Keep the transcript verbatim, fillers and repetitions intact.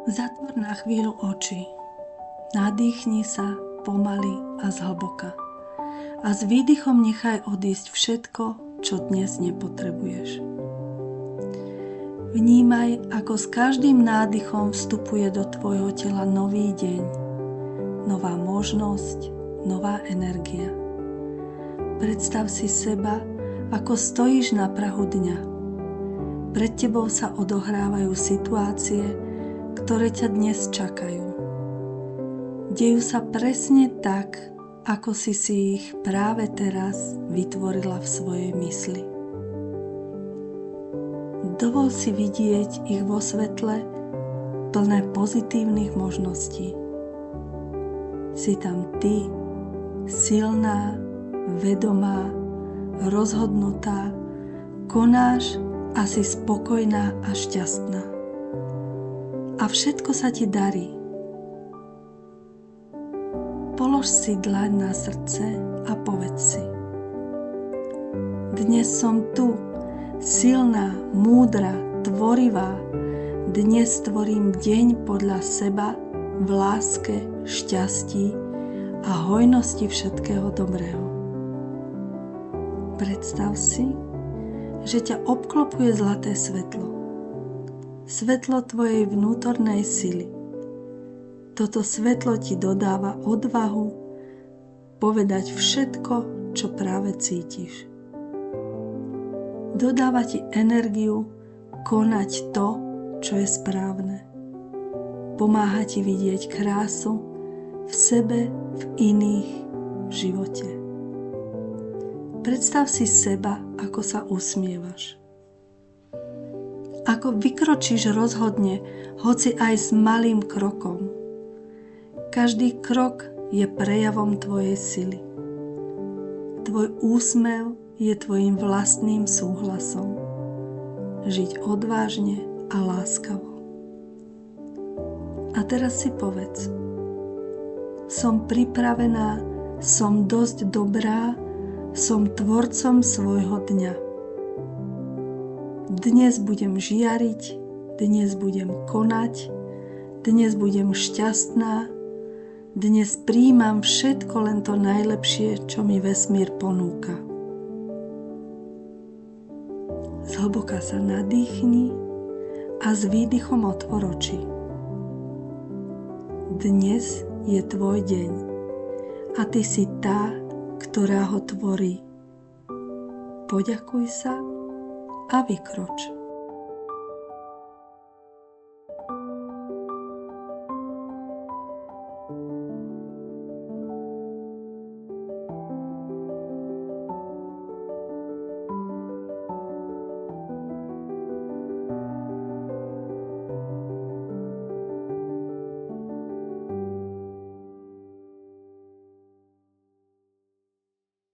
Zatvor na chvíľu oči. Nadýchni sa pomaly a zhlboka. A s výdychom nechaj odísť všetko, čo dnes nepotrebuješ. Vnímaj, ako s každým nádychom vstupuje do tvojho tela nový deň, nová možnosť, nová energia. Predstav si seba, ako stojíš na prahu dňa. Pred tebou sa odohrávajú situácie, ktoré ťa dnes čakajú. Dejú sa presne tak, ako si si ich práve teraz vytvorila v svojej mysli. Dovol si vidieť ich vo svetle plné pozitívnych možností. Si tam ty, silná, vedomá, rozhodnutá, konáš a si spokojná a šťastná. A všetko sa ti darí. Polož si dlaň na srdce a povedz si: dnes som tu, silná, múdra, tvorivá. Dnes tvorím deň podľa seba v láske, šťastí a hojnosti všetkého dobrého. Predstav si, že ťa obklopuje zlaté svetlo. Svetlo tvojej vnútornej sily. Toto svetlo ti dodáva odvahu povedať všetko, čo práve cítiš. Dodáva ti energiu konať to, čo je správne. Pomáha ti vidieť krásu v sebe, v iných, v živote. Predstav si seba, ako sa usmievaš. Ako vykročíš rozhodne, hoci aj s malým krokom. Každý krok je prejavom tvojej sily. Tvoj úsmev je tvojim vlastným súhlasom. Žiť odvážne a láskavo. A teraz si povedz: som pripravená, som dosť dobrá, som tvorcom svojho dňa. Dnes budem žiariť, dnes budem konať, dnes budem šťastná, dnes prijímam všetko len to najlepšie, čo mi vesmír ponúka. Zhlboka sa nadýchni a s výdychom otvor oči. Dnes je tvoj deň a ty si tá, ktorá ho tvorí. Poďakuj sa a vykroč.